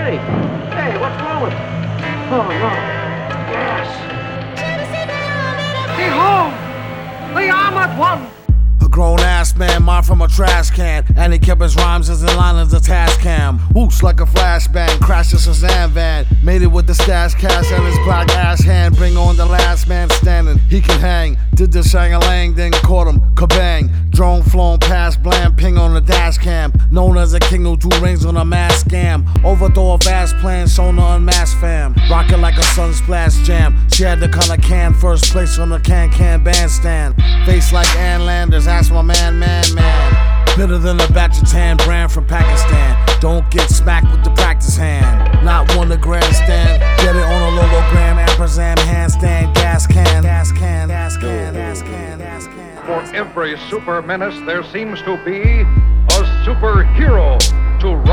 Hey, hey, what's wrong with it? Oh, no. Yes. Behold, the armored one. A grown-ass man, mine from a trash can, and he kept his rhymes as in line as a task cam. Whoops like a flashbang, crashed a Shazam van. Made it with the stash cash and his black ass hand. Bring on the last man standing, he can hang. Did the shang-a-lang, then caught him, kabang. Drone flown past, blam, ping on the dash cam. Known as a king who drew rings on a mass scam. Overthrow a vast plan, shown to unmasked fam. Rockin' like a sun splash jam. She had the color can, first place on the can bandstand. Face like Ann Landers, ask my man. Better than a batch of tan brand from Pakistan. Don't get smacked with the practice hand. Not one to grandstand. Get it on a logogram, ampersand, handstand, gas can. For every super menace, there seems to be a superhero to